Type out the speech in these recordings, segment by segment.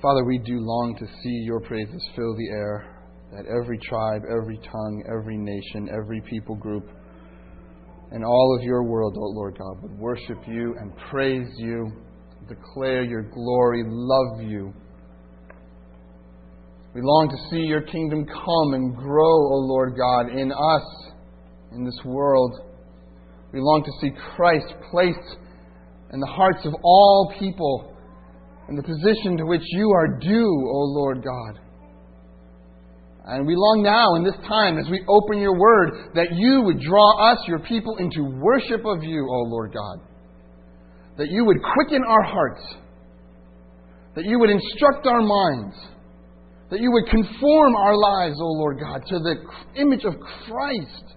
Father, we do long to see your praises fill the air, that every tribe, every tongue, every nation, every people group, and all of your world, O Lord God, would worship you and praise you, declare your glory, love you. We long to see your kingdom come and grow, O Lord God, in us, in this world. We long to see Christ placed in the hearts of all people, in the position to which you are due, O Lord God. And we long now, in this time, as we open your word, that you would draw us, your people, into worship of you, O Lord God. That you would quicken our hearts. That you would instruct our minds. That you would conform our lives, O Lord God, to the image of Christ.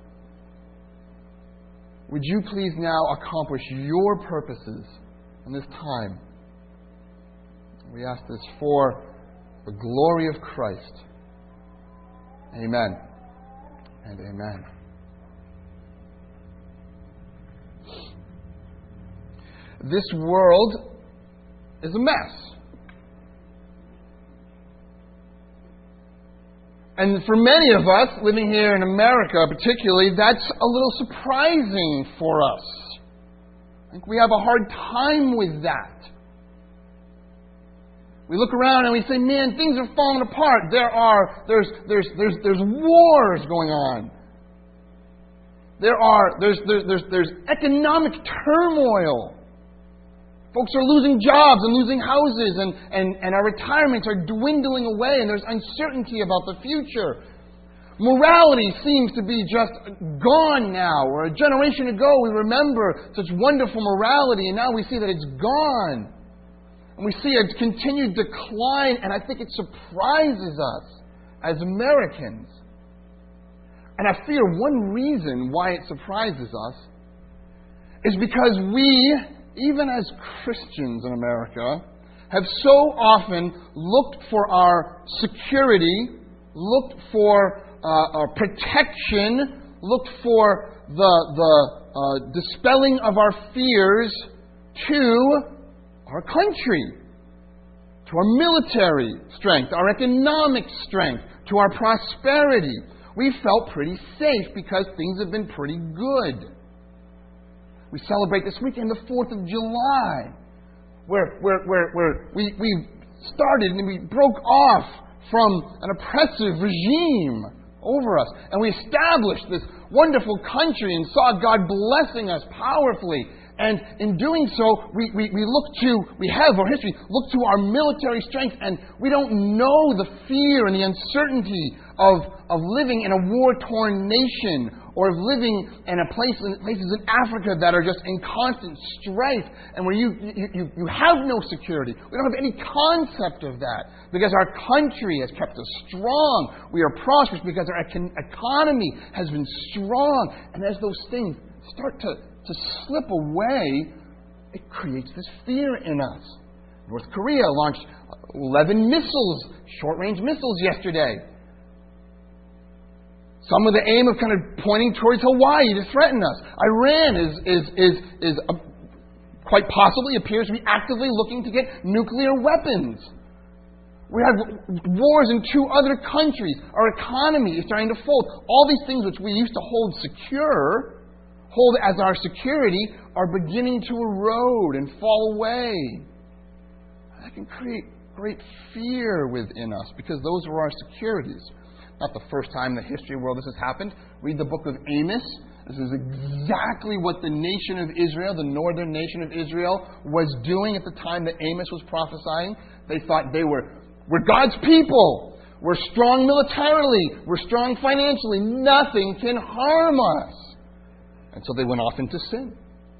Would you please now accomplish your purposes in this time? We ask this for the glory of Christ. Amen and amen. This world is a mess. And for many of us, living here in America particularly, that's a little surprising for us. I think we have a hard time with that. We look around and we say, man, things are falling apart. There's wars going on. There's economic turmoil. Folks are losing jobs and losing houses, and our retirements are dwindling away, and there's uncertainty about the future. Morality seems to be just gone now. Or a generation ago, we remember such wonderful morality, and now we see that it's gone. And we see a continued decline, and I think it surprises us as Americans. And I fear one reason why it surprises us is because we, even as Christians in America, have so often looked for our security, looked for our protection, looked for the dispelling of our fears to our country, to our military strength, our economic strength, to our prosperity. We felt pretty safe because things have been pretty good. We celebrate this weekend the 4th of July, where we started and we broke off from an oppressive regime over us. And we established this wonderful country and saw God blessing us powerfully. And in doing so, we have our history, look to our military strength, and we don't know the fear and the uncertainty of living in a war-torn nation, or of living in places in Africa that are just in constant strife, and where you have no security. We don't have any concept of that, because our country has kept us strong. We are prosperous because our economy has been strong. And as those things start to slip away, it creates this fear in us. North Korea launched 11 missiles, short-range missiles yesterday. Some with the aim of kind of pointing towards Hawaii to threaten us. Iran is quite possibly appears to be actively looking to get nuclear weapons. We have wars in 2 other countries. Our economy is starting to fold. All these things which we used to hold as our security, are beginning to erode and fall away. That can create great fear within us, because those are our securities. Not the first time in the history of the world this has happened. Read the book of Amos. This is exactly what the nation of Israel, the northern nation of Israel, was doing at the time that Amos was prophesying. They thought we're God's people. We're strong militarily. We're strong financially. Nothing can harm us. And so they went off into sin.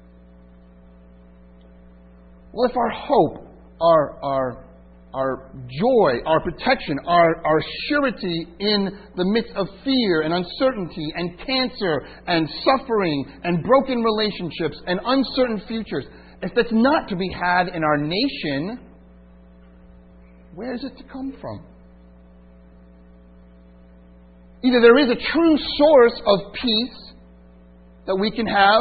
Well, if our hope, our joy, our protection, our surety in the midst of fear and uncertainty and cancer and suffering and broken relationships and uncertain futures, if that's not to be had in our nation, where is it to come from? Either there is a true source of peace that we can have,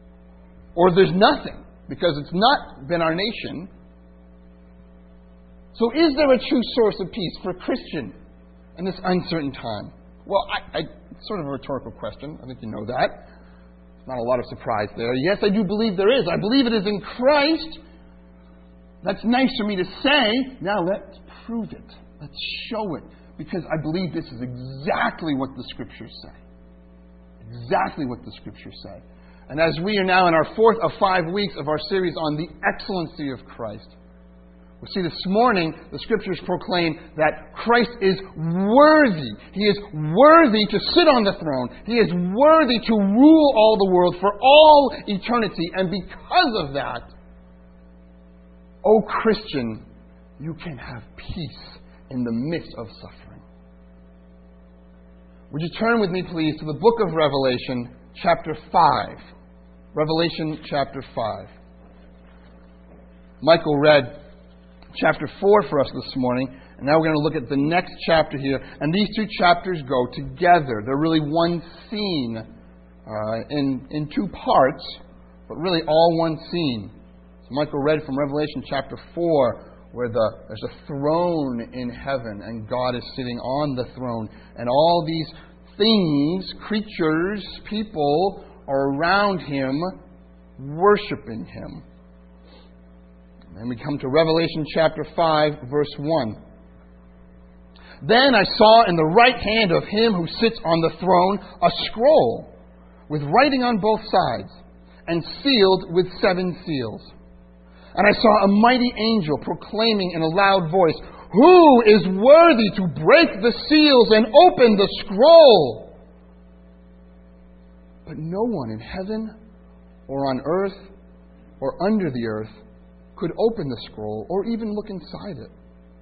or there's nothing, because it's not been our nation. So is there a true source of peace for a Christian in this uncertain time? Well, it's sort of a rhetorical question. I think you know that. Not a lot of surprise there. Yes, I do believe there is. I believe it is in Christ. That's nice for me to say. Now let's prove it. Let's show it. Because I believe this is exactly what the Scriptures say. Exactly what the Scriptures say. And as we are now in our 4th of 5 weeks of our series on the excellency of Christ, we see this morning the Scriptures proclaim that Christ is worthy. He is worthy to sit on the throne. He is worthy to rule all the world for all eternity. And because of that, O Christian, you can have peace in the midst of suffering. Would you turn with me, please, to the book of Revelation, chapter 5. Revelation chapter 5. Michael read chapter 4 for us this morning, and now we're going to look at the next chapter here. And these two chapters go together. They're really one scene in two parts, but really all one scene. So Michael read from Revelation chapter 4, where there's a throne in heaven, and God is sitting on the throne. And all these things, creatures, people, are around Him, worshiping Him. And we come to Revelation chapter 5, verse 1. Then I saw in the right hand of Him who sits on the throne a scroll with writing on both sides, and sealed with 7 seals. And I saw a mighty angel proclaiming in a loud voice, "Who is worthy to break the seals and open the scroll?" But no one in heaven or on earth or under the earth could open the scroll or even look inside it.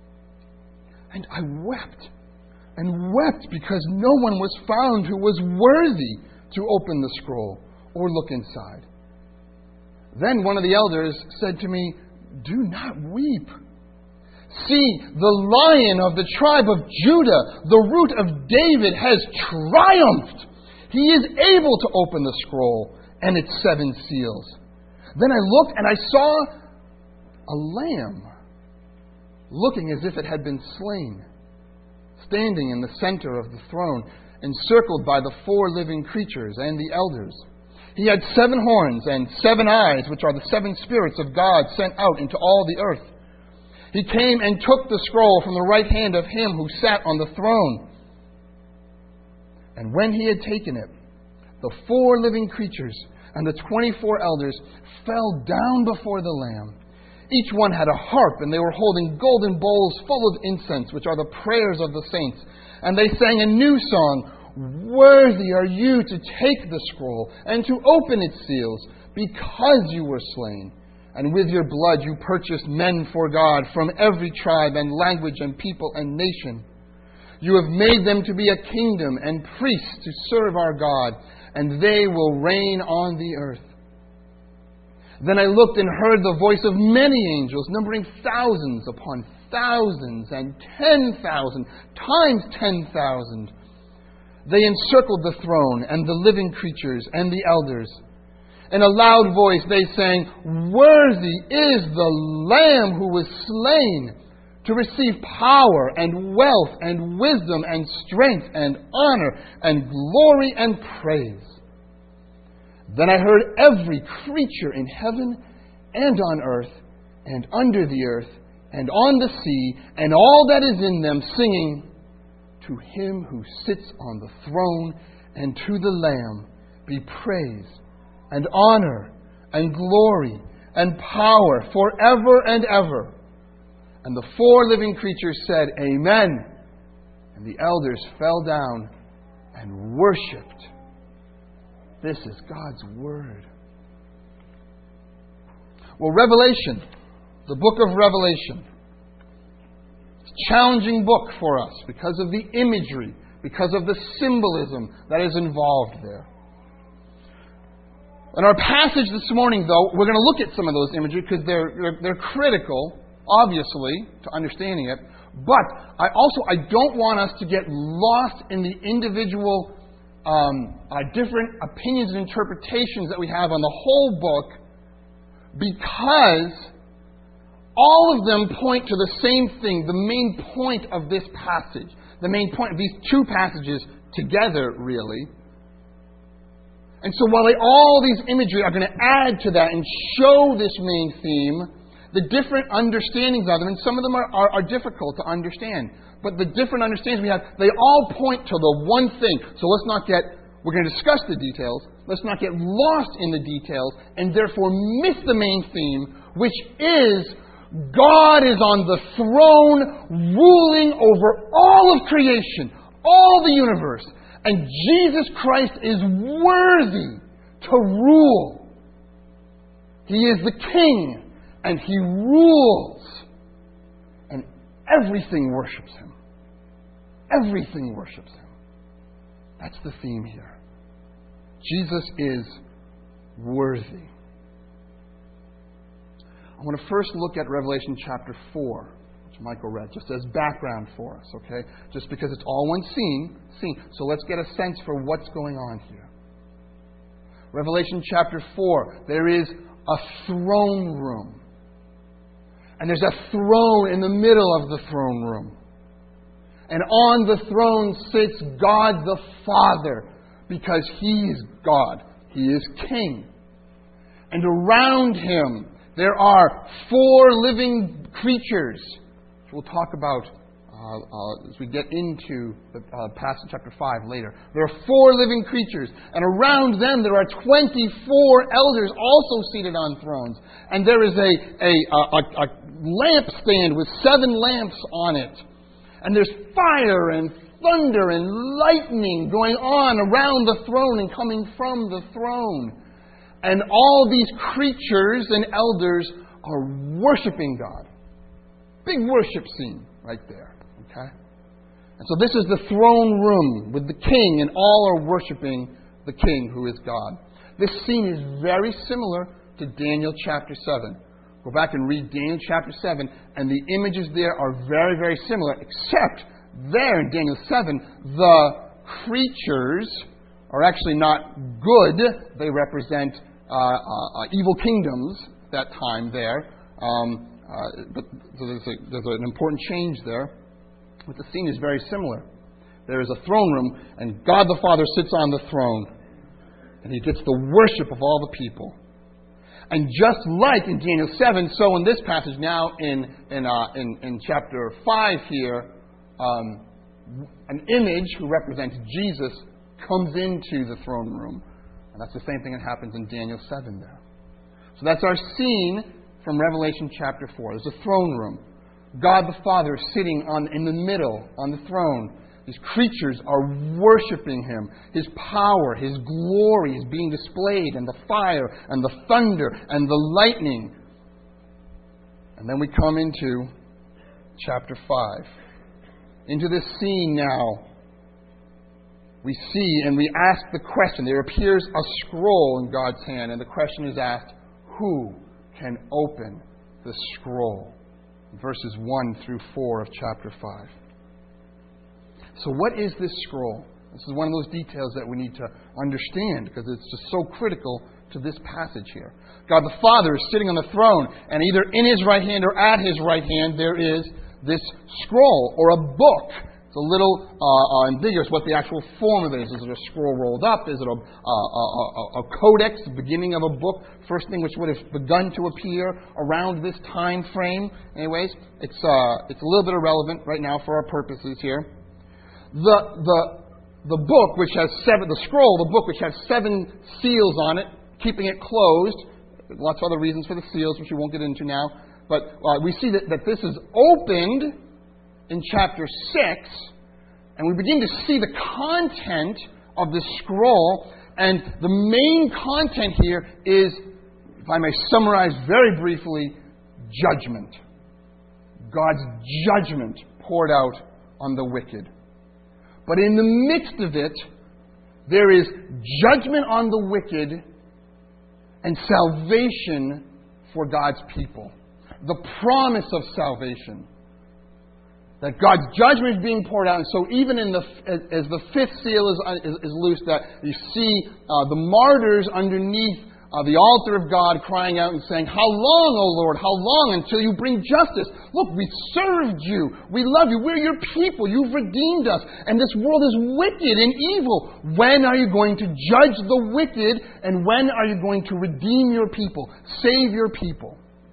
And I wept and wept because no one was found who was worthy to open the scroll or look inside. Then one of the elders said to me, "Do not weep. See, the Lion of the tribe of Judah, the Root of David, has triumphed. He is able to open the scroll and its 7 seals." Then I looked and I saw a lamb, looking as if it had been slain, standing in the center of the throne, encircled by the 4 living creatures and the elders. He had 7 horns and 7 eyes, which are the 7 spirits of God sent out into all the earth. He came and took the scroll from the right hand of Him who sat on the throne. And when He had taken it, the 4 living creatures and the 24 elders fell down before the Lamb. Each one had a harp, and they were holding golden bowls full of incense, which are the prayers of the saints. And they sang a new song, "Worthy are you to take the scroll and to open its seals, because you were slain. And with your blood you purchased men for God from every tribe and language and people and nation. You have made them to be a kingdom and priests to serve our God, and they will reign on the earth." Then I looked and heard the voice of many angels, numbering thousands upon thousands and 10,000 times 10,000. They encircled the throne and the living creatures and the elders. In a loud voice they sang, "Worthy is the Lamb who was slain to receive power and wealth and wisdom and strength and honor and glory and praise." Then I heard every creature in heaven and on earth and under the earth and on the sea and all that is in them singing, "To Him who sits on the throne and to the Lamb be praise and honor and glory and power forever and ever." And the 4 living creatures said, "Amen." And the elders fell down and worshipped. This is God's Word. Well, Revelation, the book of Revelation, it's a challenging book for us because of the imagery, because of the symbolism that is involved there. In our passage this morning, though, we're going to look at some of those imagery because they're critical, obviously, to understanding it. But I don't want us to get lost in the individual different opinions and interpretations that we have on the whole book, because all of them point to the same thing, the main point of this passage, the main point of these two passages together, really. And so while all these imagery are going to add to that and show this main theme, the different understandings of them, and some of them are difficult to understand, but the different understandings we have, they all point to the one thing. So we're going to discuss the details, let's not get lost in the details, and therefore miss the main theme, which is God is on the throne, ruling over all of creation, all the universe. And Jesus Christ is worthy to rule. He is the King, and He rules. And everything worships Him. Everything worships Him. That's the theme here. Jesus is worthy. I want to first look at Revelation chapter 4, which Michael read, just as background for us, okay? Just because it's all one scene. So let's get a sense for what's going on here. Revelation chapter 4, there is a throne room. And there's a throne in the middle of the throne room. And on the throne sits God the Father, because He is God. He is King. And around Him there are 4 living creatures, which we'll talk about as we get into the passage chapter 5 later. There are 4 living creatures, and around them there are 24 elders also seated on thrones. And there is a lampstand with 7 lamps on it. And there's fire and thunder and lightning going on around the throne and coming from the throne. And all these creatures and elders are worshiping God. Big worship scene right there. Okay? And so this is the throne room with the King, and all are worshiping the King who is God. This scene is very similar to Daniel chapter 7. Go back and read Daniel chapter 7, and the images there are very, very similar, except there in Daniel 7, the creatures are actually not good. They represent evil kingdoms at that time there. But so there's an important change there. But the scene is very similar. There is a throne room, and God the Father sits on the throne. And He gets the worship of all the people. And just like in Daniel 7, so in this passage now in chapter 5 here, an image who represents Jesus comes into the throne room. And that's the same thing that happens in Daniel 7 there. So that's our scene from Revelation chapter 4. There's a throne room. God the Father is sitting in the middle on the throne. These creatures are worshiping Him. His power, His glory is being displayed, and the fire and the thunder and the lightning. And then we come into chapter 5. Into this scene now, we see and we ask the question. There appears a scroll in God's hand, and the question is asked, who can open the scroll? Verses 1 through 4 of chapter 5. So what is this scroll? This is one of those details that we need to understand, because it's just so critical to this passage here. God the Father is sitting on the throne, and either in His right hand or at His right hand there is this scroll or a book. It's a little ambiguous what the actual form of it is. Is it a scroll rolled up? Is it a codex, the beginning of a book? First thing which would have begun to appear around this time frame. Anyways, it's a little bit irrelevant right now for our purposes here. The book which has the book which has 7 seals on it, keeping it closed. Lots of other reasons for the seals, which we won't get into now. But we see that this is opened in chapter 6, and we begin to see the content of the scroll. And the main content here is, if I may summarize very briefly, judgment. God's judgment poured out on the wicked. But in the midst of it, there is judgment on the wicked and salvation for God's people. The promise of salvation. That God's judgment is being poured out. And so even as the 5th seal is loosed, that you see the martyrs underneath the altar of God, crying out and saying, "How long, O Lord, how long until you bring justice? Look, we served you. We love you. We're your people. You've redeemed us. And this world is wicked and evil. When are you going to judge the wicked? And when are you going to redeem your people? Save your people?"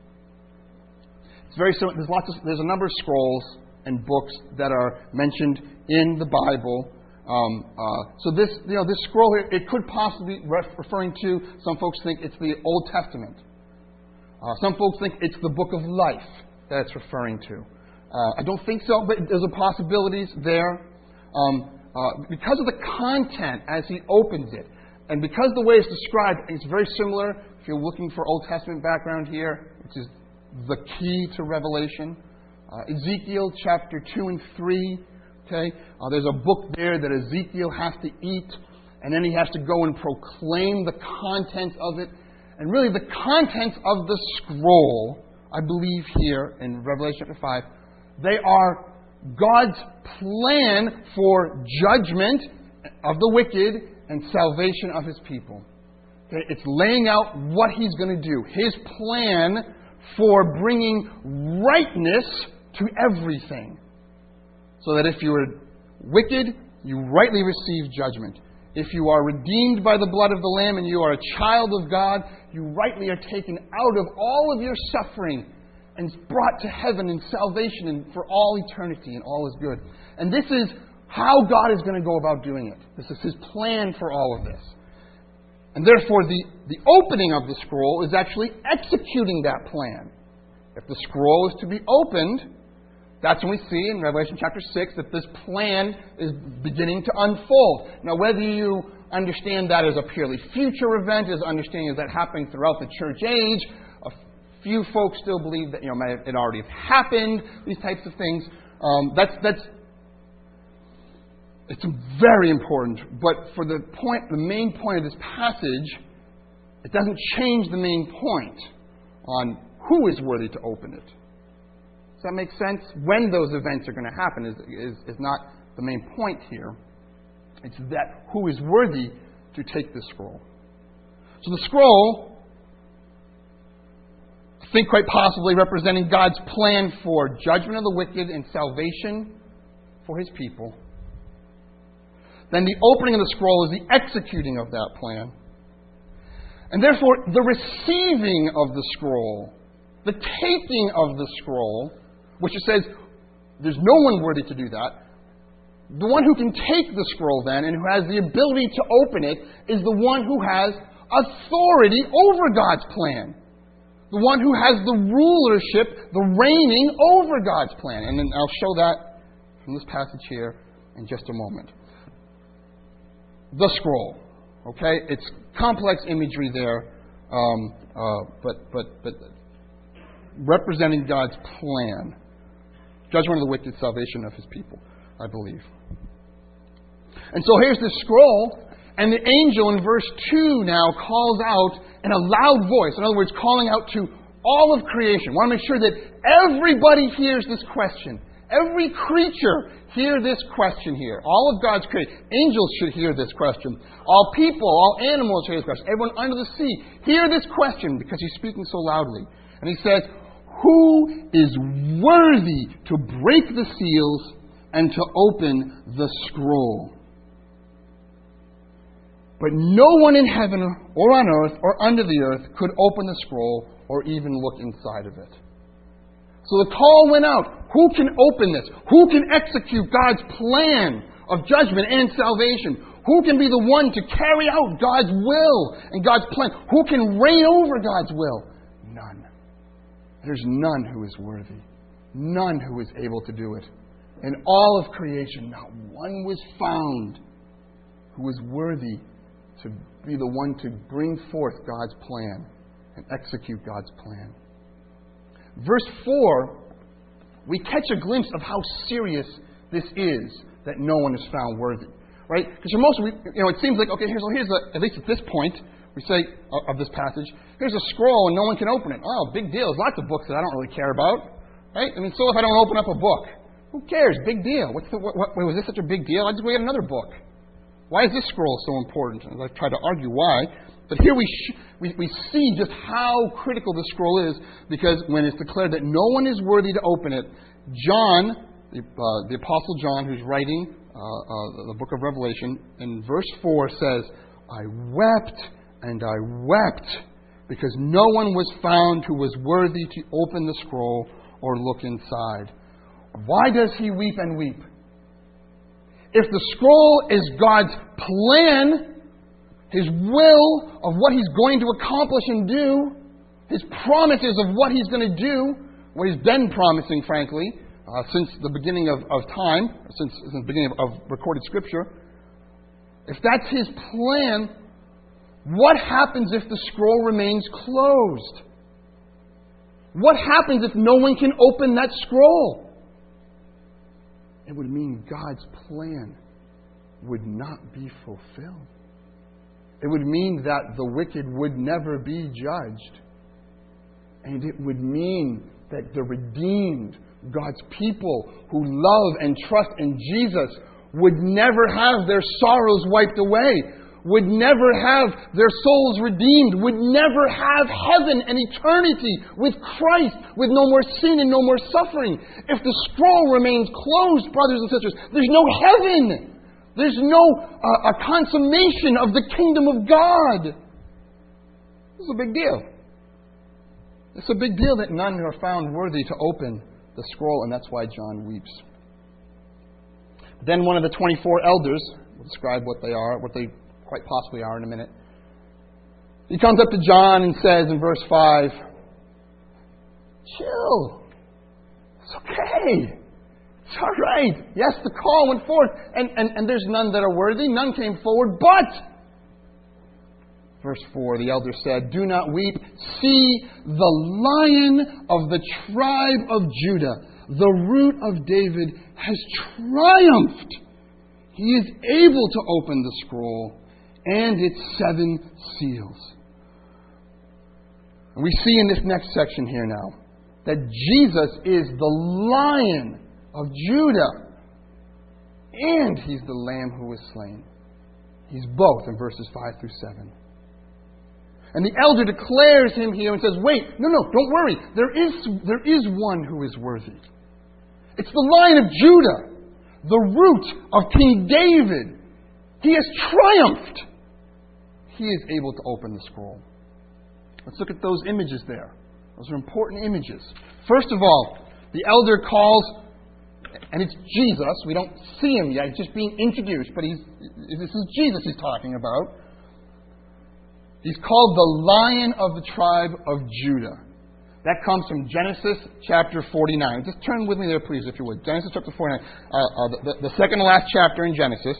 It's very similar. There's a number of scrolls and books that are mentioned in the Bible. So this scroll here, it could possibly be referring to, some folks think it's the Old Testament. Some folks think it's the book of life that it's referring to. I don't think so, but there's a possibilities there. Because of the content as he opens it, and because the way it's described, it's very similar, if you're looking for Old Testament background here, which is the key to Revelation. Ezekiel chapter 2 and 3. Okay, there's a book there that Ezekiel has to eat, and then he has to go and proclaim the contents of it. And really, the contents of the scroll, I believe here in Revelation chapter 5, they are God's plan for judgment of the wicked and salvation of His people. Okay, it's laying out what He's going to do, His plan for bringing rightness to everything. So that if you are wicked, you rightly receive judgment. If you are redeemed by the blood of the Lamb and you are a child of God, you rightly are taken out of all of your suffering and brought to heaven in salvation and for all eternity, and all is good. And this is how God is going to go about doing it. This is His plan for all of this. And therefore, the opening of the scroll is actually executing that plan. If the scroll is to be opened, that's when we see in Revelation chapter 6 that this plan is beginning to unfold. Now, whether you understand that as a purely future event, as understanding is that happening throughout the church age, a few folks still believe that it already has happened. These types of things. It's very important. But for the main point of this passage, it doesn't change the main point on who is worthy to open it. Does that make sense? When those events are going to happen is not the main point here. It's that who is worthy to take this scroll. So the scroll, I think quite possibly representing God's plan for judgment of the wicked and salvation for His people. Then the opening of the scroll is the executing of that plan. And therefore, the receiving of the scroll, the taking of the scroll, which it says there's no one worthy to do that. The one who can take the scroll then and who has the ability to open it is the one who has authority over God's plan. The one who has the rulership, the reigning over God's plan. And then I'll show that from this passage here in just a moment. The scroll. Okay? It's complex imagery there, but representing God's plan. Judgment of the wicked, salvation of His people, I believe. And so here's this scroll, and the angel in verse 2 now calls out in a loud voice. In other words, calling out to all of creation. I want to make sure that everybody hears this question. Every creature hear this question here. All of God's creation. Angels should hear this question. All people, all animals hear this question. Everyone under the sea, hear this question because He's speaking so loudly. And He says, "Who is worthy to break the seals and to open the scroll?" But no one in heaven or on earth or under the earth could open the scroll or even look inside of it. So the call went out. Who can open this? Who can execute God's plan of judgment and salvation? Who can be the one to carry out God's will and God's plan? Who can reign over God's will? None. There's none who is worthy. None who is able to do it. In all of creation, not one was found who was worthy to be the one to bring forth God's plan and execute God's plan. Verse 4, we catch a glimpse of how serious this is that no one is found worthy. Right? Because for most, it seems like, okay, here's at least at this point, we say of this passage, here's a scroll and no one can open it. Oh, big deal. There's lots of books that I don't really care about. Right? I mean, so if I don't open up a book, who cares? Big deal. Was this such a big deal? I just get another book. Why is this scroll so important? And I've tried to argue why. But here we see just how critical this scroll is, because when it's declared that no one is worthy to open it, John, the Apostle John, who's writing the book of Revelation, in verse 4 says, I wept and I wept because no one was found who was worthy to open the scroll or look inside. Why does he weep and weep? If the scroll is God's plan, His will of what He's going to accomplish and do, His promises of what He's going to do, what He's been promising, frankly, since the beginning of time, since the beginning of recorded Scripture, if that's His plan, what happens if the scroll remains closed? What happens if no one can open that scroll? It would mean God's plan would not be fulfilled. It would mean that the wicked would never be judged. And it would mean that the redeemed, God's people who love and trust in Jesus, would never have their sorrows wiped away, would never have their souls redeemed, would never have heaven and eternity with Christ, with no more sin and no more suffering. If the scroll remains closed, brothers and sisters, there's no heaven. There's no a consummation of the kingdom of God. This is a big deal. It's a big deal that none are found worthy to open the scroll, and that's why John weeps. Then one of the 24 elders, we'll describe what they are, what they quite possibly are in a minute. He comes up to John and says in verse 5, chill. It's okay. It's all right. Yes, the call went forth. And there's none that are worthy. None came forward. But, verse 4, the elder said, do not weep. See, the Lion of the tribe of Judah, the Root of David, has triumphed. He is able to open the scroll and its 7 seals. And we see in this next section here now that Jesus is the Lion of Judah, and He's the Lamb who was slain. He's both in verses 5 through 7. And the elder declares Him here and says, wait, no, don't worry. There is one who is worthy. It's the Lion of Judah, the Root of King David. He has triumphed. He is able to open the scroll. Let's look at those images there. Those are important images. First of all, the elder calls, and it's Jesus. We don't see Him yet. He's just being introduced, but this is Jesus he's talking about. He's called the Lion of the tribe of Judah. That comes from Genesis chapter 49. Just turn with me there, please, if you would. Genesis chapter 49. The second to last chapter in Genesis.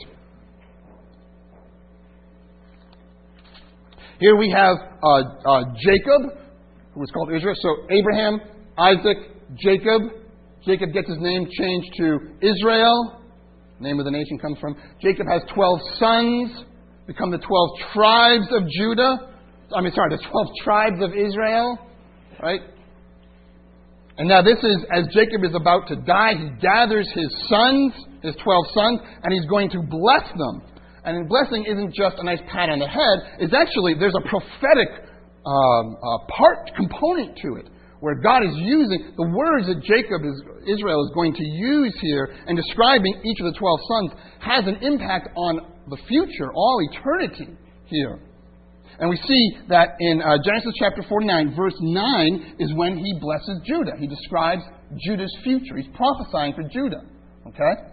Here we have Jacob, who was called Israel. So Abraham, Isaac, Jacob. Jacob gets his name changed to Israel. Name of the nation comes from. Jacob has 12 sons, become the 12 tribes of Judah. The 12 tribes of Israel. Right? And now this is, as Jacob is about to die, he gathers his sons, his 12 sons, and he's going to bless them. And blessing isn't just a nice pat on the head. It's actually, there's a prophetic component to it, where God is using the words that Israel is going to use here and describing each of the 12 sons has an impact on the future, all eternity here. And we see that in Genesis chapter 49, verse 9 is when He blesses Judah. He describes Judah's future. He's prophesying for Judah. Okay?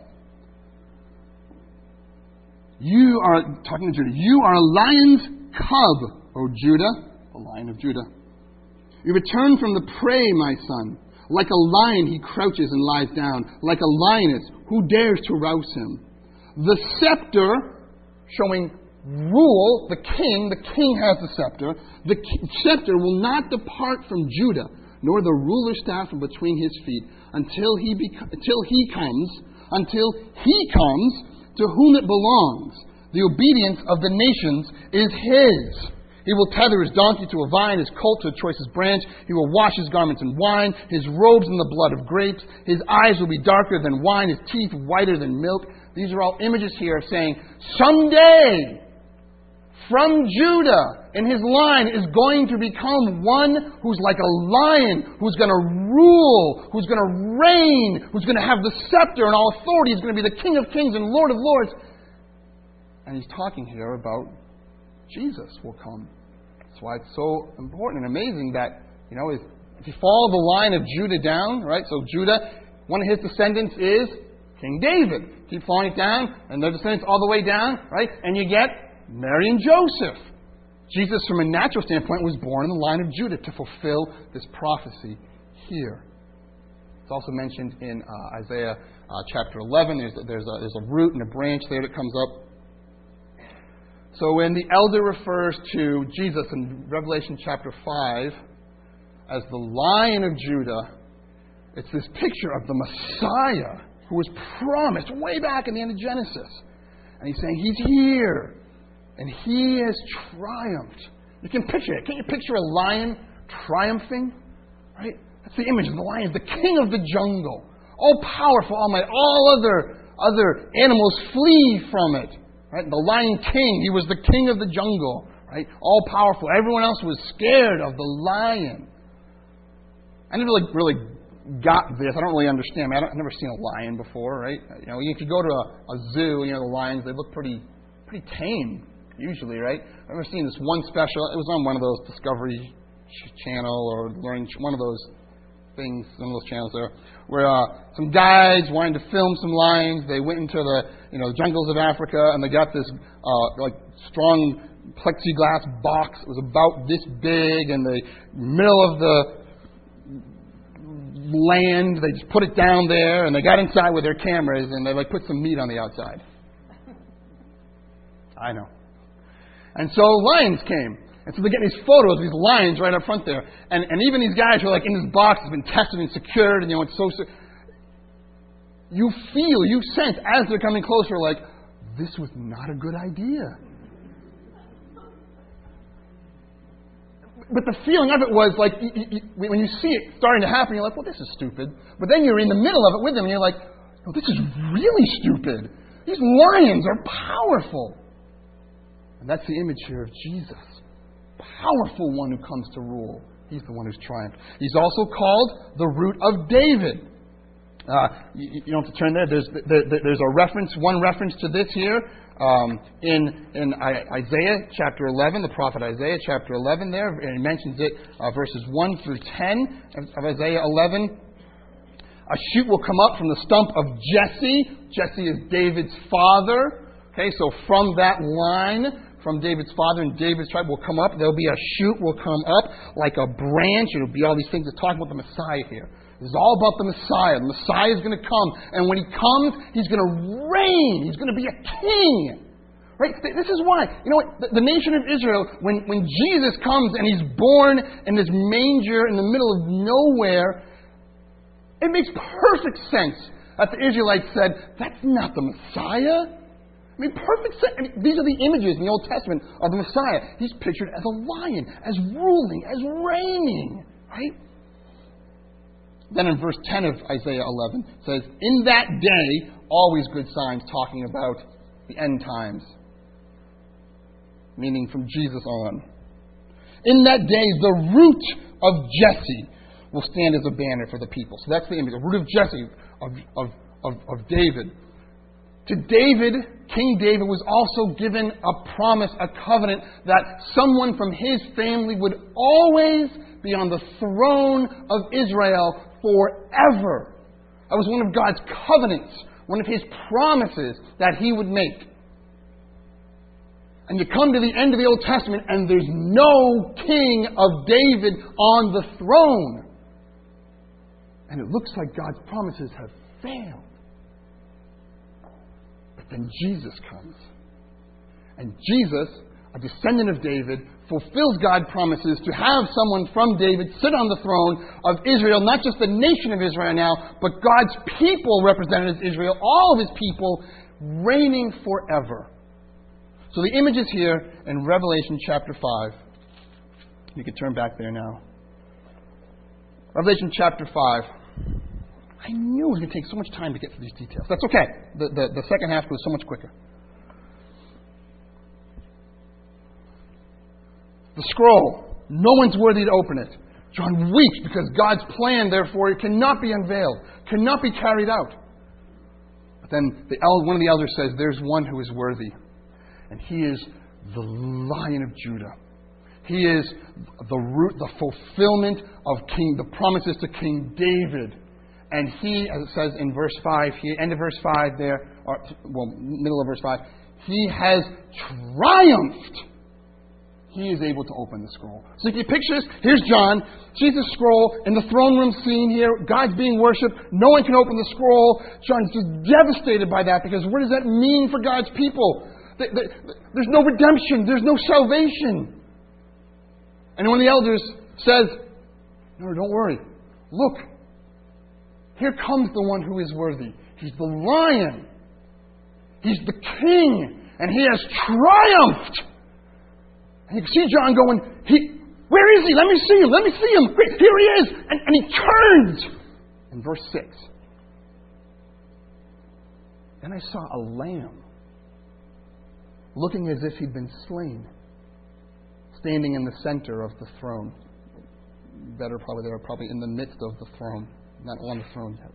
You are, talking to Judah, you are a lion's cub, O Judah, the Lion of Judah. You return from the prey, my son. Like a lion he crouches and lies down. Like a lioness, who dares to rouse him? The scepter, showing rule, the king has the scepter. The scepter will not depart from Judah, nor the ruler's staff from between his feet, until he comes to whom it belongs. The obedience of the nations is His. He will tether his donkey to a vine, his colt to a choicest branch. He will wash his garments in wine, his robes in the blood of grapes. His eyes will be darker than wine, his teeth whiter than milk. These are all images here of saying, someday, from Judah in his line is going to become one who's like a lion, who's going to rule, who's going to reign, who's going to have the scepter and all authority. He's going to be the King of kings and Lord of lords. And he's talking here about Jesus will come. That's why it's so important and amazing that, if you follow the line of Judah down, right? So Judah, one of his descendants is King David. Keep following it down, and their descendants all the way down, right? And you get Mary and Joseph. Jesus, from a natural standpoint, was born in the line of Judah to fulfill this prophecy here. It's also mentioned in Isaiah chapter 11. There's a root and a branch there that comes up. So when the elder refers to Jesus in Revelation chapter 5 as the Lion of Judah, it's this picture of the Messiah who was promised way back in the end of Genesis. And he's saying he's here. And he has triumphed. You can picture it. Can't you picture a lion triumphing? Right? That's the image of the lion, the king of the jungle. All powerful, almighty. All other animals flee from it. Right? The Lion King, he was the king of the jungle. Right? All powerful. Everyone else was scared of the lion. I never really got this. I don't really understand. I've never seen a lion before, right? If you go to a zoo, the lions, they look pretty tame, usually, right? I've never seen this one special. It was on one of those Discovery Channel or Learning, one of those things, one of those channels there, where some guys wanted to film some lions. They went into the jungles of Africa, and they got this strong plexiglass box. It was about this big in the middle of the land. They just put it down there, and they got inside with their cameras, and they put some meat on the outside. I know. And so lions came. And so they're getting these photos of these lions right up front there. And even these guys who are in this box, has been tested and secured, and it's so... You sense as they're coming closer, this was not a good idea. But the feeling of it was when you see it starting to happen, you're like, well, this is stupid. But then you're in the middle of it with them, and you're like, oh, this is really stupid. These lions are powerful. And that's the image here of Jesus. Powerful one who comes to rule. He's the one who's triumphed. He's also called the root of David. You don't have to turn there. There's one reference to this here in Isaiah chapter 11, the prophet Isaiah chapter 11 there. And he mentions it verses 1 through 10 of Isaiah 11. A shoot will come up from the stump of Jesse. Jesse is David's father. Okay, so from that line, from David's father and David's tribe will come up. There'll be a shoot will come up like a branch. It'll be all these things that talk about the Messiah here. This is all about the Messiah. The Messiah is going to come. And when he comes, he's going to reign. He's going to be a king. Right? This is why, the nation of Israel, when Jesus comes and he's born in this manger in the middle of nowhere, it makes perfect sense that the Israelites said, that's not the Messiah. Perfect sense. These are the images in the Old Testament of the Messiah. He's pictured as a lion, as ruling, as reigning. Right? Then in verse 10 of Isaiah 11, it says, in that day, always good signs, talking about the end times. Meaning from Jesus on. In that day, the root of Jesse will stand as a banner for the people. So that's the image. The root of Jesse, of David. To David, King David was also given a promise, a covenant, that someone from his family would always be on the throne of Israel forever. That was one of God's covenants, one of his promises that he would make. And you come to the end of the Old Testament and there's no king of David on the throne. And it looks like God's promises have failed. Then Jesus comes. And Jesus, a descendant of David, fulfills God's promises to have someone from David sit on the throne of Israel, not just the nation of Israel now, but God's people represented as Israel, all of his people, reigning forever. So the image is here in Revelation chapter 5. You can turn back there now. Revelation chapter 5. I knew it was going to take so much time to get through these details. That's okay. The second half goes so much quicker. the scroll. No one's worthy to open it. John weeps because God's plan, therefore, it cannot be unveiled, cannot be carried out. But then one of the elders says, there's one who is worthy. And he is the Lion of Judah. He is the fulfillment of the promises to King David. And he, as it says in verse 5, end of verse 5 there, middle of verse 5, he has triumphed. He is able to open the scroll. So if you picture this, here's John, sees the scroll in the throne room scene here. God's being worshipped. No one can open the scroll. John's just devastated by that because what does that mean for God's people? There's no redemption. There's no salvation. And one of the elders says, no, don't worry. Look, here comes the one who is worthy. He's the Lion. He's the King. And he has triumphed. And you can see John going, where is he? Let me see him. Let me see him. Here he is. And he turns. In verse 6. Then I saw a lamb looking as if he'd been slain, standing in the center of the throne. Better probably, they were probably in the midst of the throne, not on the throne yet.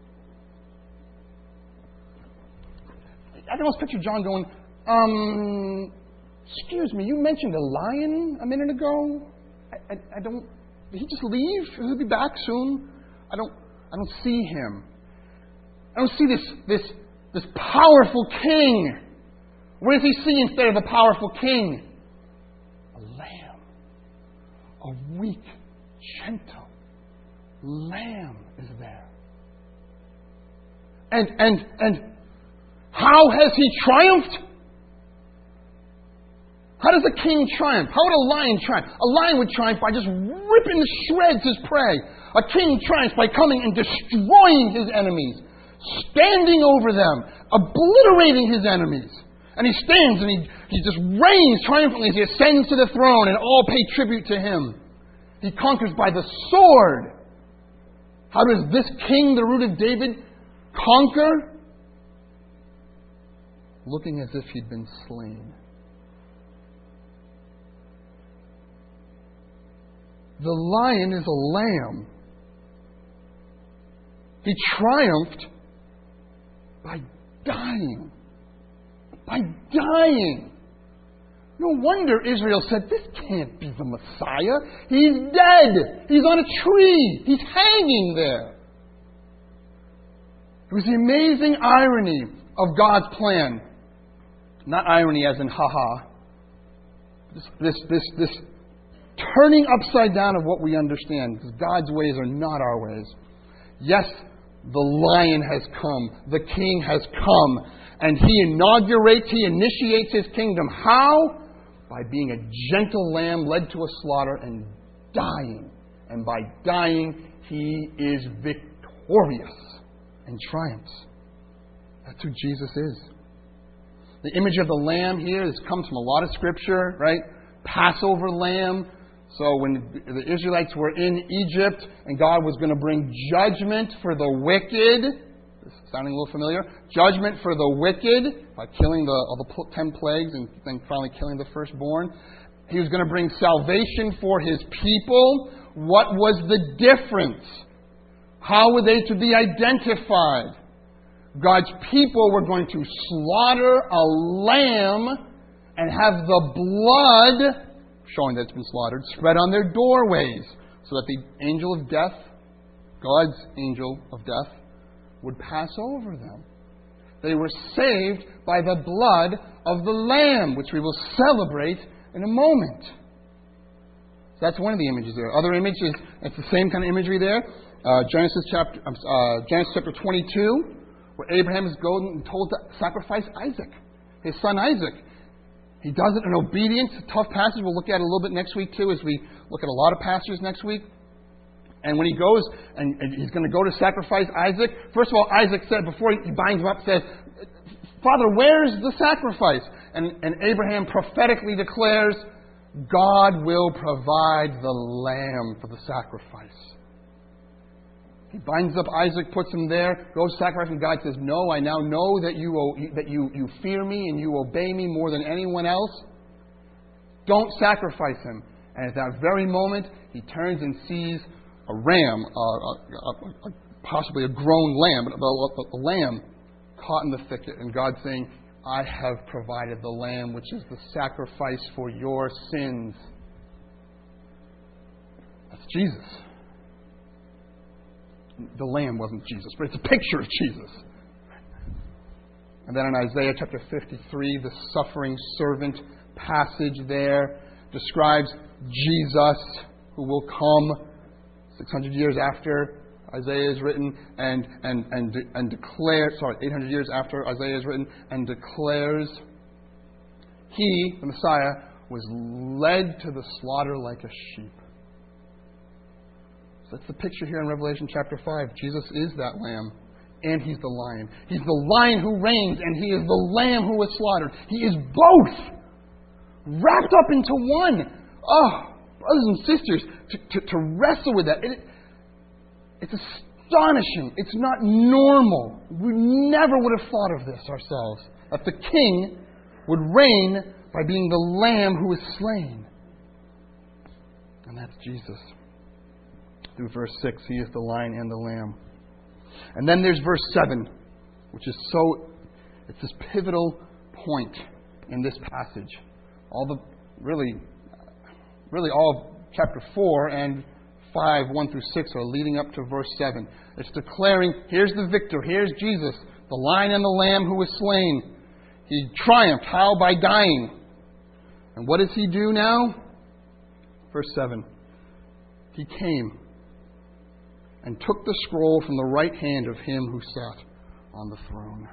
I can almost picture John going, excuse me, you mentioned a lion a minute ago? I don't... Did he just leave? He'll be back soon? I don't see him. I don't see this powerful king. What does he see instead of a powerful king? A lamb. A weak, gentle lamb is there. And how has he triumphed? How does a king triumph? How would a lion triumph? A lion would triumph by just ripping to shreds his prey. A king triumphs by coming and destroying his enemies, standing over them, obliterating his enemies. And he stands and he just reigns triumphantly as he ascends to the throne and all pay tribute to him. He conquers by the sword. How does this king, the root of David, conquer? Looking as if he'd been slain. The lion is a lamb. He triumphed by dying. By dying. No wonder Israel said, this can't be the Messiah. He's dead. He's on a tree. He's hanging there. It was the amazing irony of God's plan. Not irony as in ha-ha. This turning upside down of what we understand. Because God's ways are not our ways. Yes, the lion has come. The king has come. And he initiates his kingdom. How? By being a gentle lamb led to a slaughter and dying. And by dying, he is victorious and triumphs. That's who Jesus is. The image of the lamb here comes from a lot of scripture, right? Passover lamb. So when the Israelites were in Egypt and God was going to bring judgment for the wicked, sounding a little familiar, judgment for the wicked by killing all the 10 plagues and then finally killing the firstborn. He was going to bring salvation for his people. What was the difference? How were they to be identified? God's people were going to slaughter a lamb and have the blood, showing that it's been slaughtered, spread on their doorways so that the angel of death, God's angel of death, would pass over them. They were saved by the blood of the Lamb, which we will celebrate in a moment. So that's one of the images there. Other images, it's the same kind of imagery there. Genesis chapter 22, where Abraham is going and told to sacrifice Isaac, his son Isaac. He does it in obedience. A tough passage. We'll look at it a little bit next week too, as we look at a lot of passages next week. And when he goes and he's going to go to sacrifice Isaac, first of all, Isaac said, before he binds him up, says, Father, where's the sacrifice? And Abraham prophetically declares, God will provide the lamb for the sacrifice. He binds up Isaac, puts him there, goes to sacrifice, and God says, no, I now know that you fear me and you obey me more than anyone else. Don't sacrifice him. And at that very moment, he turns and sees a ram, possibly a grown lamb, but a lamb caught in the thicket. And God saying, I have provided the lamb, which is the sacrifice for your sins. That's Jesus. The lamb wasn't Jesus, but it's a picture of Jesus. And then in Isaiah chapter 53, the suffering servant passage there describes Jesus, who will come 600 years after Isaiah is written and declare, 800 years after Isaiah is written, and declares he, the Messiah, was led to the slaughter like a sheep. So that's the picture here in Revelation chapter 5. Jesus is that lamb, and he's the lion. He's the lion who reigns, and he is the lamb who was slaughtered. He is both wrapped up into one. Oh, brothers and sisters, to wrestle with that, it's astonishing. It's not normal. We never would have thought of this ourselves, that the king would reign by being the lamb who was slain. And that's Jesus. Through verse 6, he is the lion and the lamb. And then there's verse 7, which is it's this pivotal point in this passage. Really all of chapter 4 and 5, 1 through 6 are leading up to verse 7. It's declaring, here's the victor, here's Jesus, the lion and the lamb who was slain. He triumphed. How? By dying. And what does he do now? Verse 7. He came and took the scroll from the right hand of him who sat on the throne.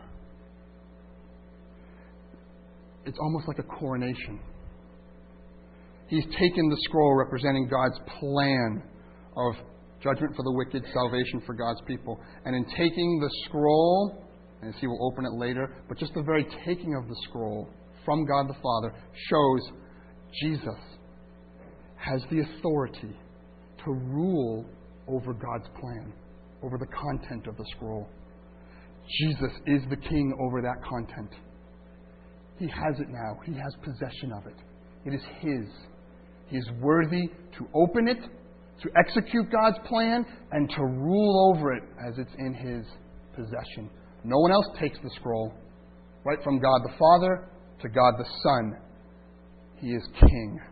It's almost like a coronation. He's taken the scroll representing God's plan of judgment for the wicked, salvation for God's people. And in taking the scroll, and he will open it later, but just the very taking of the scroll from God the Father shows Jesus has the authority to rule over God's plan, over the content of the scroll. Jesus is the king over that content. He has it now. He has possession of it. It is his. He is worthy to open it, to execute God's plan, and to rule over it as it's in his possession. No one else takes the scroll. Right from God the Father to God the Son. He is king.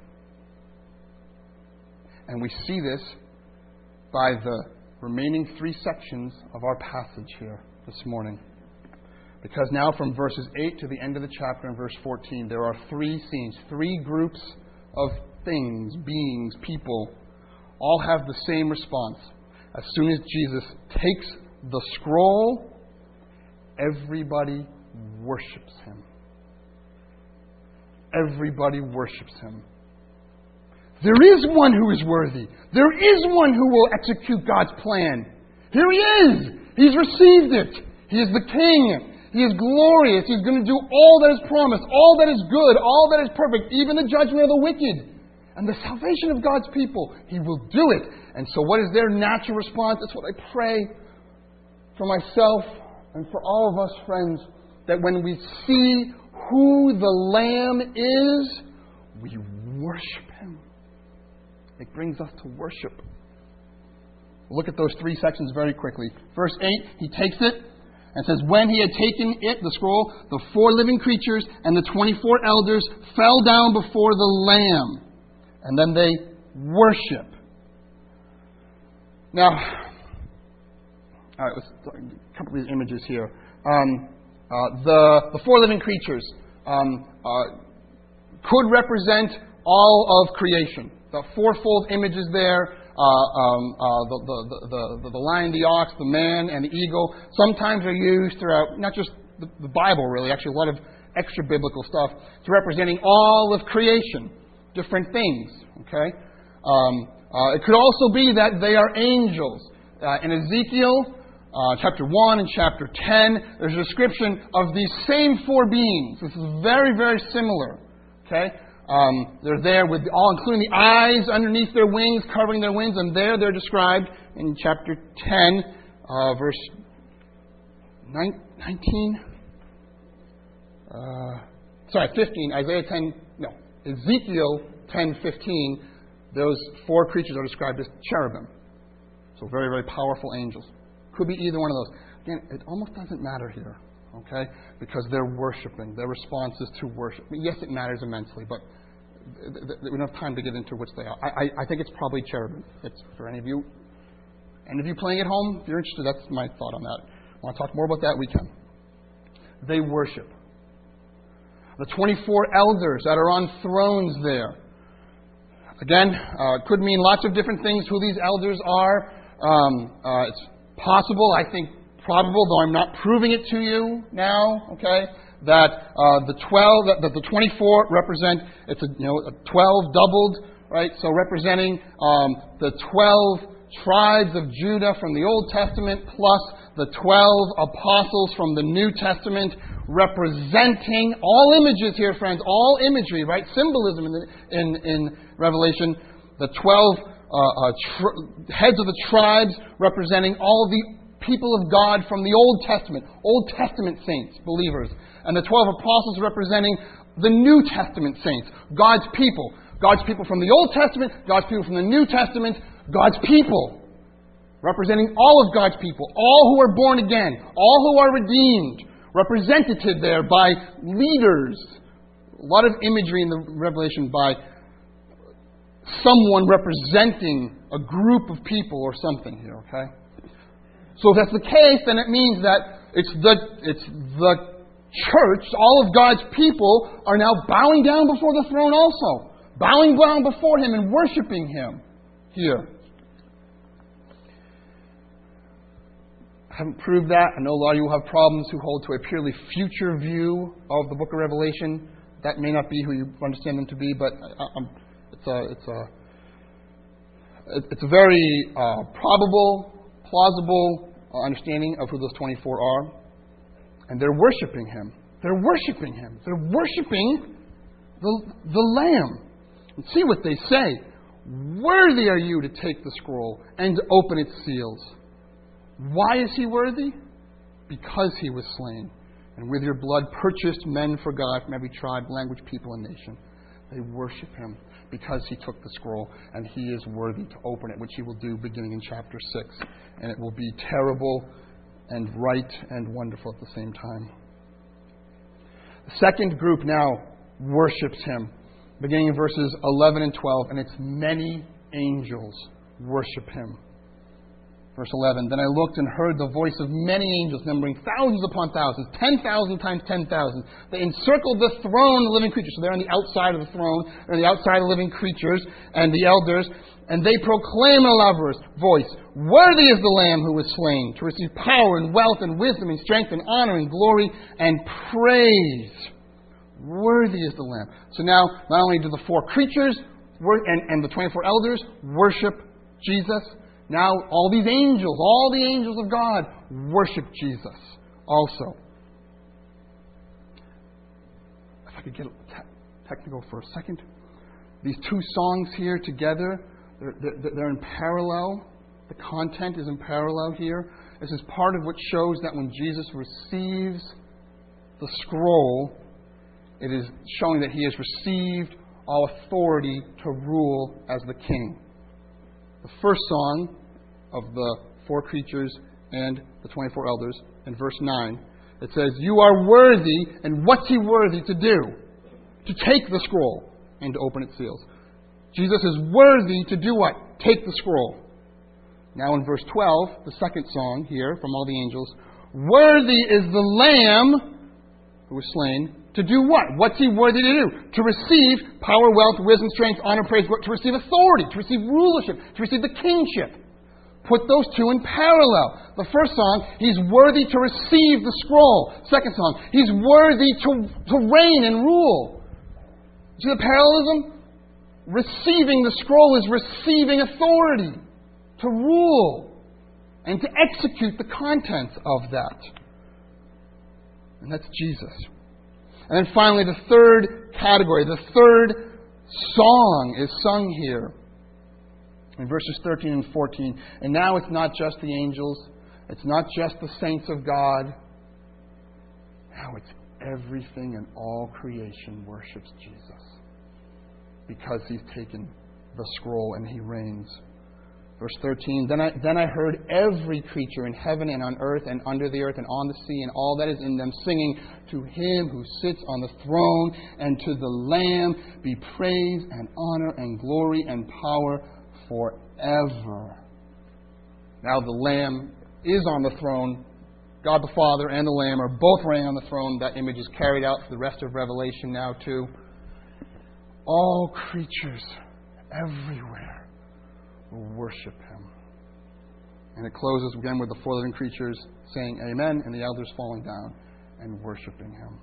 And we see this by the remaining 3 sections of our passage here this morning. Because now from verses 8 to the end of the chapter in verse 14, there are 3 scenes, 3 groups of things, beings, people, all have the same response. As soon as Jesus takes the scroll, everybody worships him. Everybody worships him. There is one who is worthy. There is one who will execute God's plan. Here he is. He's received it. He is the king. He is glorious. He's going to do all that is promised, all that is good, all that is perfect, even the judgment of the wicked. And the salvation of God's people. He will do it. And so what is their natural response? That's what I pray for myself and for all of us, friends, that when we see who the Lamb is, we worship him. It brings us to worship. We'll look at those 3 sections very quickly. Verse 8, he takes it and says, when he had taken it, the scroll, the 4 living creatures and the 24 elders fell down before the Lamb. And then they worship. Now, all right, let's talk a couple of these images here. The 4 living creatures could represent all of creation. The 4-fold images there, the lion, the ox, the man, and the eagle, sometimes are used throughout, not just the Bible really, actually a lot of extra biblical stuff, to representing all of creation, different things. Okay, it could also be that they are angels. In Ezekiel chapter 1 and chapter 10, there's a description of these same 4 beings. This is very, very similar. Okay. They're there with all, including the eyes underneath their wings, covering their wings, and there they're described in chapter 10, verse 15, Isaiah 10, no, Ezekiel 10:15, those 4 creatures are described as cherubim. So very, very powerful angels. Could be either one of those. Again, it almost doesn't matter here, okay? Because they're worshiping. Their response is to worship. I mean, yes, it matters immensely, but we don't have time to get into which they are. I think it's probably cherubim. It's for any of you playing at home, if you're interested, that's my thought on that. Want to talk more about that? We can. They worship. The 24 elders that are on thrones there. Again, it could mean lots of different things who these elders are. It's possible, I think probable, though I'm not proving it to you now, okay, that the 24 represent, it's a 12 doubled, right? So representing the 12 tribes of Judah from the Old Testament plus the 12 apostles from the New Testament, representing all images here, friends, all imagery, right? Symbolism in Revelation. The 12 heads of the tribes representing all the people of God from the Old Testament saints, believers. And the 12 apostles representing the New Testament saints, God's people. God's people from the Old Testament, God's people from the New Testament, God's people. Representing all of God's people, all who are born again, all who are redeemed, represented there by leaders. A lot of imagery in the Revelation by someone representing a group of people or something here, okay? So if that's the case, then it means that it's the church, all of God's people are now bowing down before the throne also. Bowing down before Him and worshiping Him here. I haven't proved that. I know a lot of you will have problems who hold to a purely future view of the book of Revelation. That may not be who you understand them to be, but it's a very probable, plausible understanding of who those 24 are. And they're worshiping Him. They're worshiping Him. They're worshiping the Lamb. And see what they say. Worthy are you to take the scroll and to open its seals. Why is He worthy? Because He was slain, and with your blood purchased men for God from every tribe, language, people, and nation. They worship Him because He took the scroll, and He is worthy to open it, which He will do beginning in chapter 6. And it will be terrible and right and wonderful at the same time. The second group now worships Him, beginning in verses 11 and 12, and it's many angels worship Him. Verse 11, then I looked and heard the voice of many angels, numbering thousands upon thousands, 10,000 times 10,000. They encircled the throne, the living creatures. So they're on the outside of the throne, they're on the outside of the living creatures and the elders. And they proclaim in a loud voice, worthy is the Lamb who was slain, to receive power and wealth and wisdom and strength and honor and glory and praise. Worthy is the Lamb. So now, not only do the 4 creatures and the 24 elders worship Jesus, now all these angels, all the angels of God, worship Jesus also. If I could get technical for a second. These 2 songs here together, they're in parallel. The content is in parallel here. This is part of what shows that when Jesus receives the scroll, it is showing that He has received all authority to rule as the King. The first song of the 4 creatures and the 24 elders, in verse 9, it says, you are worthy, and what's He worthy to do? To take the scroll and to open its seals. Jesus is worthy to do what? Take the scroll. Now in verse 12, the second song here from all the angels, worthy is the Lamb who was slain to do what? What's He worthy to do? To receive power, wealth, wisdom, strength, honor, praise, to receive authority, to receive rulership, to receive the kingship. Put those 2 in parallel. The first song, He's worthy to receive the scroll. Second song, He's worthy to reign and rule. See the parallelism? Receiving the scroll is receiving authority to rule and to execute the contents of that. And that's Jesus. And then finally, the third category, the third song is sung here in verses 13 and 14. And now it's not just the angels. It's not just the saints of God. Now it's everything and all creation worships Jesus. because He's taken the scroll and He reigns. Verse 13, Then I heard every creature in heaven and on earth and under the earth and on the sea and all that is in them singing, to Him who sits on the throne and to the Lamb be praise and honor and glory and power forever. Now the Lamb is on the throne. God the Father and the Lamb are both reigning on the throne. That image is carried out for the rest of Revelation now too. All creatures everywhere will worship Him. And it closes again with the four living creatures saying amen and the elders falling down and worshiping Him.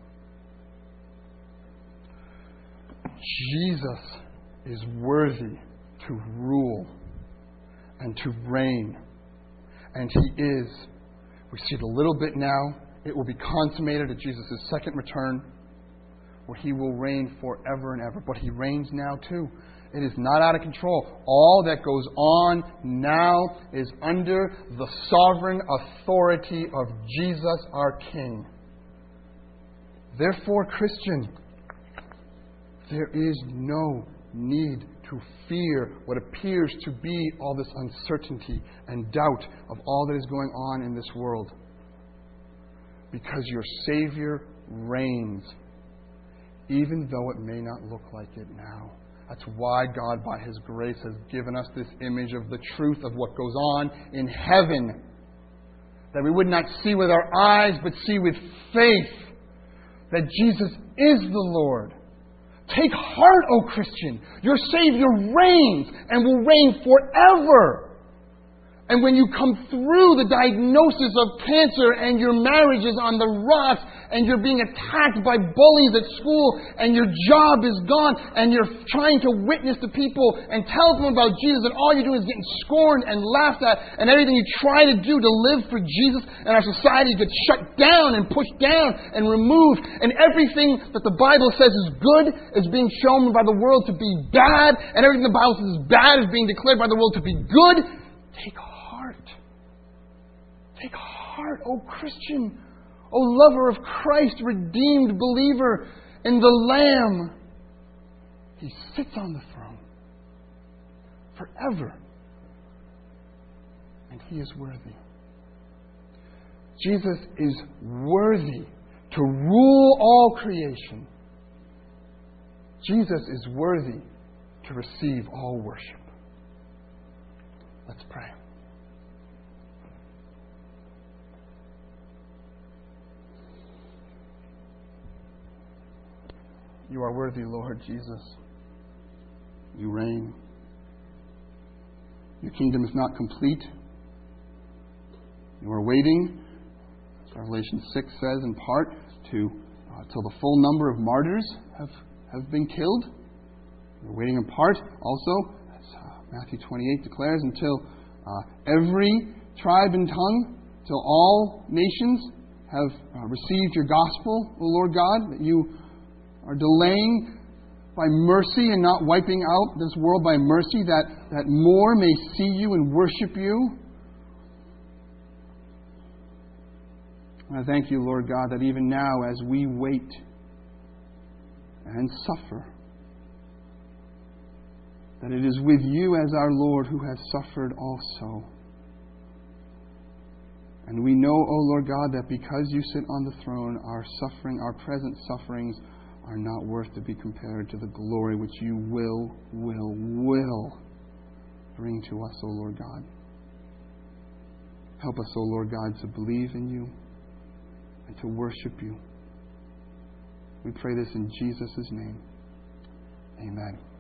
Jesus is worthy to rule and to reign. And He is. We see it a little bit now. It will be consummated at Jesus' second return, where He will reign forever and ever. But He reigns now too. It is not out of control. All that goes on now is under the sovereign authority of Jesus our King. Therefore, Christian, there is no need to fear what appears to be all this uncertainty and doubt of all that is going on in this world. Because your Savior reigns, even though it may not look like it now. That's why God, by His grace, has given us this image of the truth of what goes on in heaven. That we would not see with our eyes, but see with faith that Jesus is the Lord. Take heart, O Christian. Your Savior reigns and will reign forever. And when you come through the diagnosis of cancer and your marriage is on the rocks and you're being attacked by bullies at school and your job is gone and you're trying to witness to people and tell them about Jesus and all you're doing is getting scorned and laughed at and everything you try to do to live for Jesus and our society gets shut down and pushed down and removed and everything that the Bible says is good is being shown by the world to be bad and everything the Bible says is bad is being declared by the world to be good. Take heart. Take heart, O Christian, O lover of Christ, redeemed believer in the Lamb. He sits on the throne forever. And He is worthy. Jesus is worthy to rule all creation. Jesus is worthy to receive all worship. Let's pray. You are worthy, Lord Jesus. You reign. Your kingdom is not complete. You are waiting, as Revelation 6 says in part, till the full number of martyrs have been killed. You're waiting in part also, as Matthew 28 declares, until every tribe and tongue, till all nations have received your gospel, O Lord God, that you are delaying by mercy and not wiping out this world by mercy, that more may see you and worship you. And I thank you, Lord God, that even now as we wait and suffer, that it is with you as our Lord who has suffered also. And we know, O Lord God, that because you sit on the throne, our suffering, our present sufferings, are not worth to be compared to the glory which you will bring to us, O Lord God. Help us, O Lord God, to believe in you and to worship you. We pray this in Jesus' name. Amen.